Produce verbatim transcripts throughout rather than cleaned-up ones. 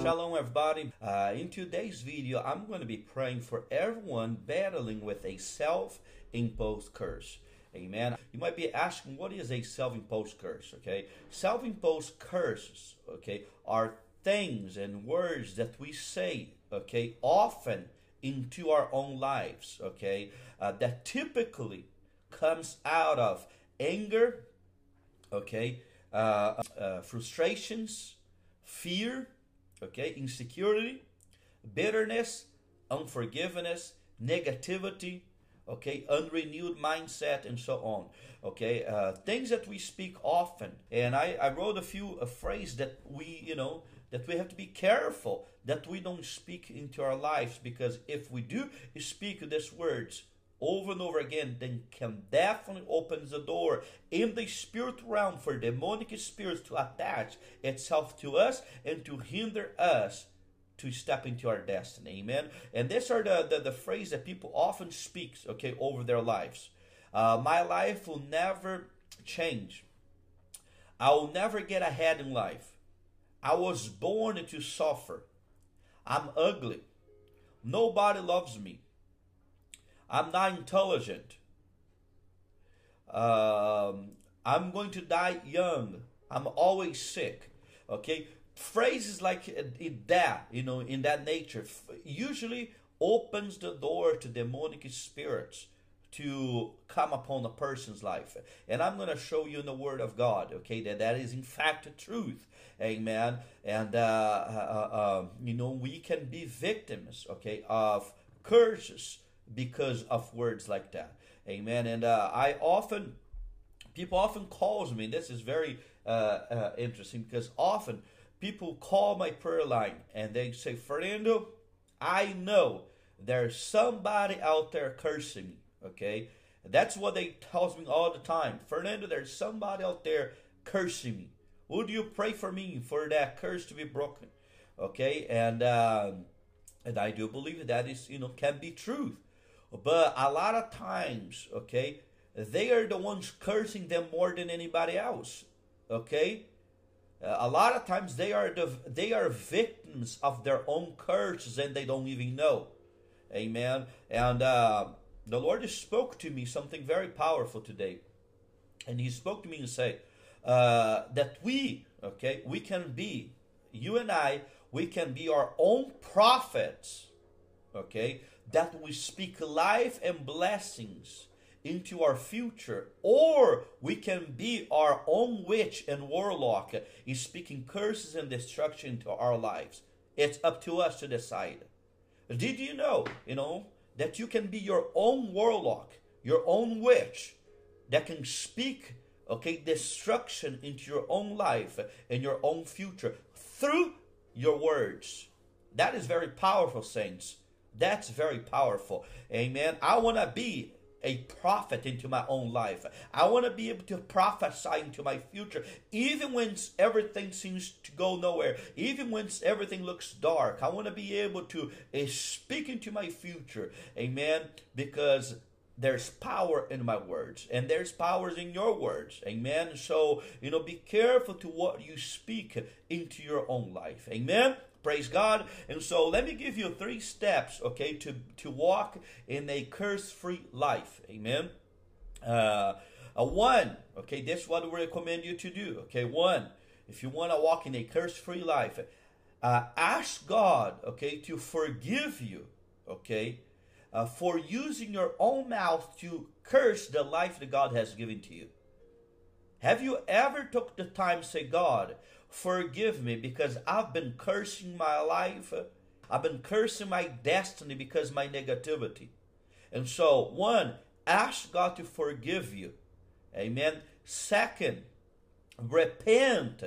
Shalom everybody. Uh, in today's video, I'm going to be praying for everyone battling with a self-imposed curse. Amen. You might be asking, what is a self-imposed curse? Okay. Self-imposed curses, okay, are things and words that we say, okay, often into our own lives, okay, uh, that typically comes out of anger, okay, uh, uh, frustrations, fear, okay, insecurity, bitterness, unforgiveness, negativity, okay, unrenewed mindset, and so on. Okay, uh, things that we speak often. And I, I wrote a few a phrase that we, you know, that we have to be careful that we don't speak into our lives, because if we do speak these words over and over again, then can definitely opens the door in the spirit realm for demonic spirits to attach itself to us and to hinder us to step into our destiny. Amen. And these are the, the, the phrase that people often speak, okay, over their lives. Uh, my life will never change. I will never get ahead in life. I was born to suffer. I'm ugly. Nobody loves me. I'm not intelligent. Um, I'm going to die young. I'm always sick. Okay, phrases like that, you know, in that nature, usually opens the door to demonic spirits to come upon a person's life. And I'm going to show you in the Word of God, okay, that that is in fact the truth. Amen. And, uh, uh, uh, you know, we can be victims, okay, of curses because of words like that. Amen. And uh, I often, people often calls me, this is very uh, uh, interesting, because often people call my prayer line and they say, Fernando, I know there's somebody out there cursing me. Okay, that's what they tell me all the time. Fernando, there's somebody out there cursing me. Would you pray for me for that curse to be broken? Okay, and um, and I do believe that is, you know, can be truth. But a lot of times, okay, they are the ones cursing them more than anybody else. Okay, uh, a lot of times they are the they are victims of their own curses and they don't even know. Amen. And uh, the Lord spoke to me something very powerful today, and He spoke to me and said uh, that we, okay, we can be, you and I, we can be our own prophets, okay, that we speak life and blessings into our future, or we can be our own witch and warlock in speaking curses and destruction into our lives. It's up to us to decide. Did you know, you know, that you can be your own warlock, your own witch, that can speak, okay, destruction into your own life and your own future through your words? That is very powerful, saints. That's very powerful. Amen. I want to be a prophet into my own life. I want to be able to prophesy into my future, even when everything seems to go nowhere, even when everything looks dark. I want to be able to uh, speak into my future. Amen. Because there's power in my words, and there's powers in your words. Amen. So, you know, be careful to what you speak into your own life. Amen. Praise God. And so let me give you three steps, okay, to, to walk in a curse-free life. Amen. Uh, uh, one, okay, this is what we recommend you to do. Okay, one, if you want to walk in a curse-free life, uh, ask God, okay, to forgive you, okay, uh, for using your own mouth to curse the life that God has given to you. Have you ever took the time to say, God, forgive me because I've been cursing my life. I've been cursing my destiny because of my negativity. And so, one, ask God to forgive you. Amen. Second, repent.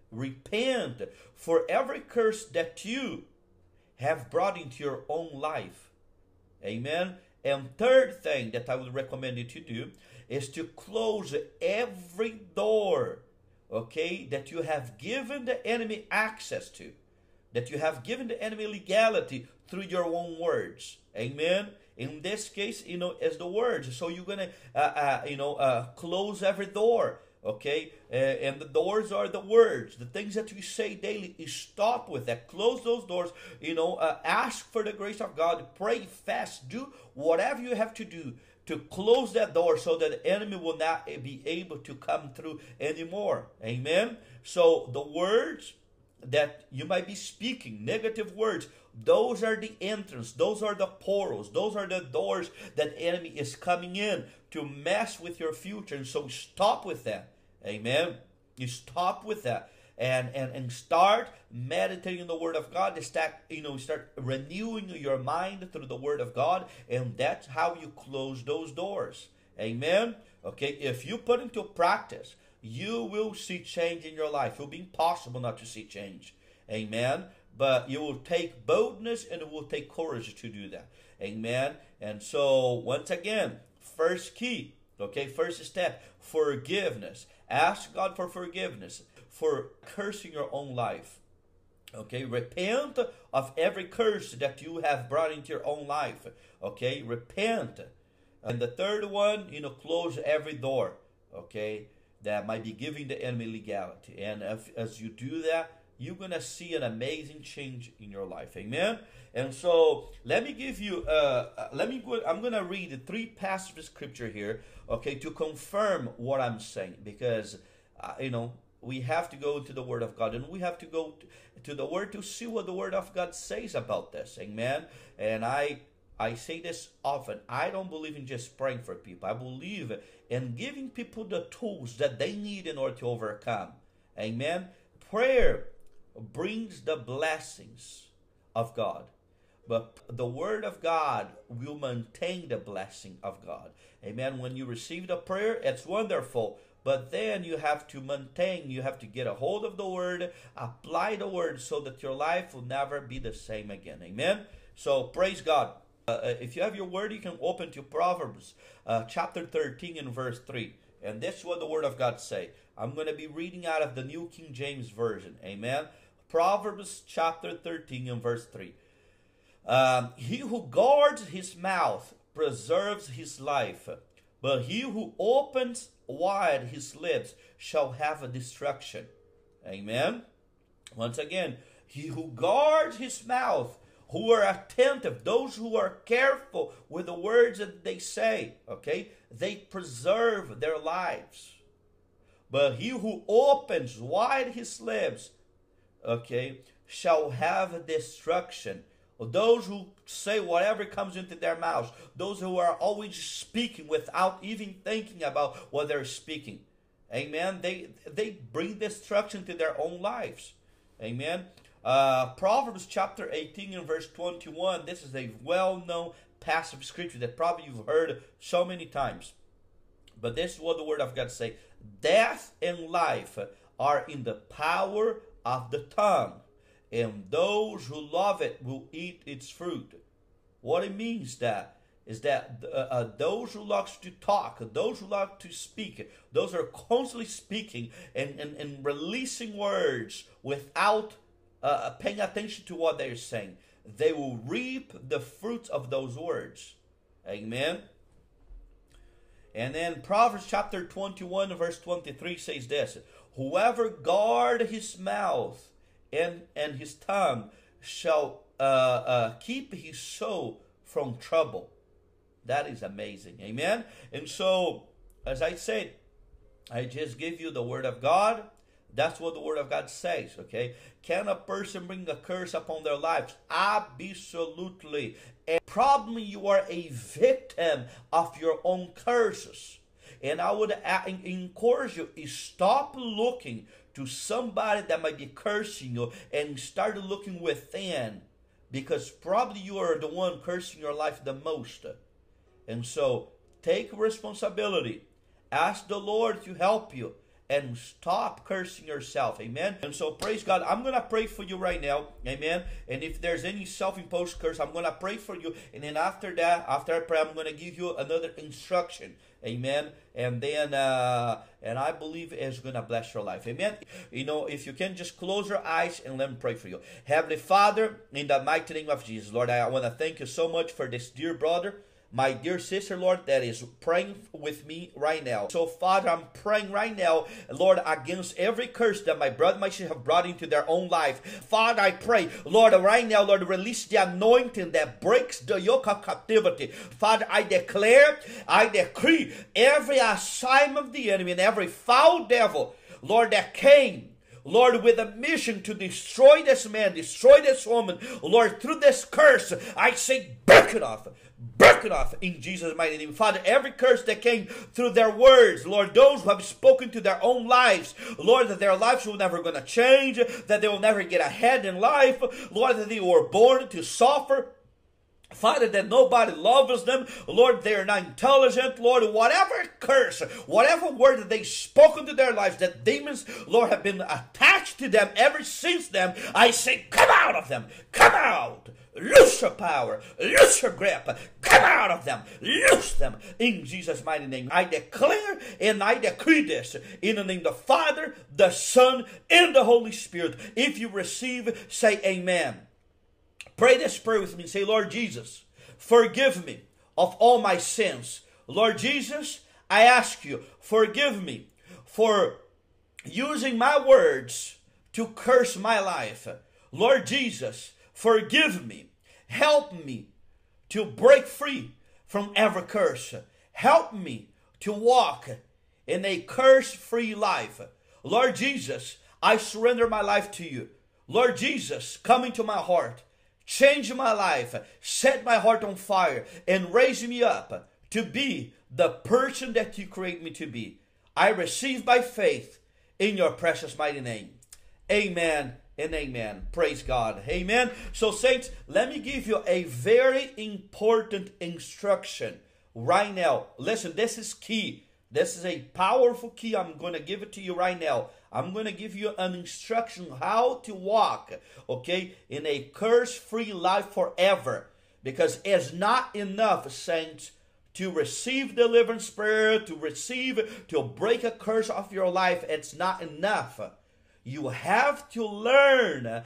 Repent for every curse that you have brought into your own life. Amen. And third thing that I would recommend you to do is to close every door, okay, that you have given the enemy access to, that you have given the enemy legality through your own words. Amen. In this case, you know, as the words. So you're going to, uh, uh, you know, uh, close every door Okay, uh, and the doors are the words, the things that we say daily. Is stop with that, close those doors. You know, uh, ask for the grace of God, pray, fast, do whatever you have to do to close that door so that the enemy will not be able to come through anymore. Amen. So the words that you might be speaking, negative words, those are the entrance, those are the portals, those are the doors that the enemy is coming in to mess with your future. And so stop with that. Amen. You stop with that. And, and, and start meditating the Word of God. Start, you know, start renewing your mind through the Word of God. And that's how you close those doors. Amen. Okay, if you put into practice, you will see change in your life. It will be impossible not to see change. Amen. But you will take boldness and it will take courage to do that. Amen. And so, once again, first key, okay, first step, forgiveness. Ask God for forgiveness for cursing your own life. Okay, repent of every curse that you have brought into your own life. Okay, repent. And the third one, you know, close every door. Okay, that might be giving the enemy legality. And if, as you do that, you're going to see an amazing change in your life. Amen. And so let me give you, uh, let me go, I'm going to read three passages of scripture here, okay, to confirm what I'm saying. Because, uh, you know, we have to go to the Word of God, and we have to go to the Word to see what the Word of God says about this. Amen. And I I say this often. I don't believe in just praying for people. I believe in giving people the tools that they need in order to overcome. Amen. Prayer brings the blessings of God, but the Word of God will maintain the blessing of God. Amen. When you receive the prayer, it's wonderful. But then you have to maintain, you have to get a hold of the Word, apply the Word so that your life will never be the same again. Amen? So, praise God. Uh, if you have your Word, you can open to Proverbs uh, chapter thirteen and verse three. And this is what the Word of God say. I'm going to be reading out of the New King James Version. Amen? Proverbs chapter thirteen and verse three. Um, he who guards his mouth preserves his life, but he who opens wide his lips shall have a destruction. Amen. Once again, he who guards his mouth, who are attentive, those who are careful with the words that they say, okay, they preserve their lives. But he who opens wide his lips, okay, shall have destruction. Those who say whatever comes into their mouths, those who are always speaking without even thinking about what they're speaking. Amen. They they bring destruction to their own lives. Amen. Uh, Proverbs chapter eighteen and verse twenty-one. This is a well-known passage of scripture that probably you've heard so many times. But this is what the Word of God says. Death and life are in the power of the tongue, and those who love it will eat its fruit. What it means that is that uh, uh, those who like to talk, those who like to speak, those who are constantly speaking and, and, and releasing words without uh, paying attention to what they're saying, they will reap the fruits of those words. Amen. And then Proverbs chapter twenty-one verse twenty-three says this: whoever guard his mouth and, and his tongue shall uh, uh, keep his soul from trouble. That is amazing. Amen. And so, as I said, I just give you the Word of God. That's what the Word of God says, okay? Can a person bring a curse upon their lives? Absolutely. And probably you are a victim of your own curses. And I would encourage you to stop looking to somebody that might be cursing you and start looking within, because probably you are the one cursing your life the most. And so take responsibility. Ask the Lord to help you and stop cursing yourself. Amen. And so praise God. I'm going to pray for you right now. Amen. And if there's any self-imposed curse, I'm going to pray for you. And then after that, after I pray, I'm going to give you another instruction. Amen. And then, uh, and I believe it's going to bless your life. Amen. You know, if you can just close your eyes and let me pray for you. Heavenly Father, in the mighty name of Jesus, Lord, I want to thank you so much for this dear brother. my dear sister, Lord, that is praying with me right now. So, Father, I'm praying right now, Lord, against every curse that my brother, my sister have brought into their own life. Father, I pray, Lord, right now, Lord, release the anointing that breaks the yoke of captivity. Father, I declare, I decree every assignment of the enemy and every foul devil, Lord, that came, Lord, with a mission to destroy this man, destroy this woman, Lord, through this curse, I say, break it off. Break it off in Jesus' mighty name. Father, every curse that came through their words, Lord, those who have spoken to their own lives, Lord, that their lives will never going to change, that they will never get ahead in life, Lord, that they were born to suffer, Father, that nobody loves them, Lord, they are not intelligent, Lord, whatever curse, whatever word that they spoken to their lives, that demons, Lord, have been attached to them ever since them, I say, come out of them, come out, loose your power, loose your grip, come out of them, loose them, in Jesus' mighty name. I declare and I decree this, in the name of the Father, the Son, and the Holy Spirit. If you receive, say amen. Pray this prayer with me. Say, Lord Jesus, forgive me of all my sins. Lord Jesus, I ask you, forgive me for using my words to curse my life. Lord Jesus, forgive me. Help me to break free from every curse. Help me to walk in a curse-free life. Lord Jesus, I surrender my life to you. Lord Jesus, come into my heart. Change my life, set my heart on fire, and raise me up to be the person that you create me to be. I receive by faith in your precious mighty name. Amen and amen. Praise God. Amen. So saints, let me give you a very important instruction right now. Listen, this is key. This is a powerful key. I'm going to give it to you right now. I'm going to give you an instruction how to walk, okay, in a curse-free life forever. Because it's not enough, saints, to receive deliverance prayer, to receive, to break a curse off your life. It's not enough. You have to learn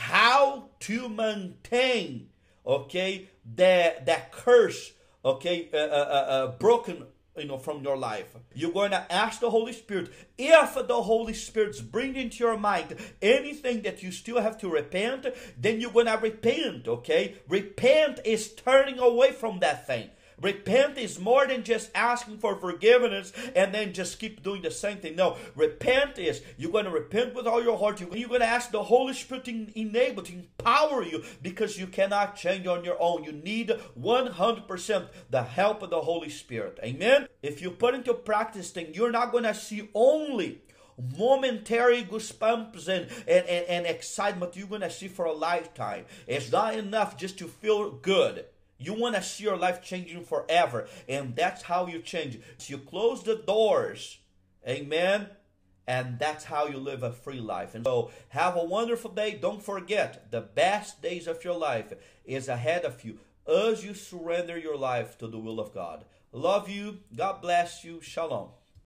how to maintain, okay, that, that curse, okay, uh, uh, uh, broken, you know, from your life. You're going to ask the Holy Spirit. If the Holy Spirit's bringing into your mind anything that you still have to repent, then you're going to repent, okay? Repent is turning away from that thing. Repent is more than just asking for forgiveness and then just keep doing the same thing. No, repent is you're going to repent with all your heart. You're going to ask the Holy Spirit to enable, to empower you, because you cannot change on your own. You need one hundred percent the help of the Holy Spirit. Amen? If you put into practice thing, you're not going to see only momentary goosebumps and, and, and, and excitement you're going to see for a lifetime. It's not enough just to feel good. You want to see your life changing forever. And that's how you change. So you close the doors. Amen. And that's how you live a free life. And so have a wonderful day. Don't forget, the best days of your life is ahead of you as you surrender your life to the will of God. Love you. God bless you. Shalom.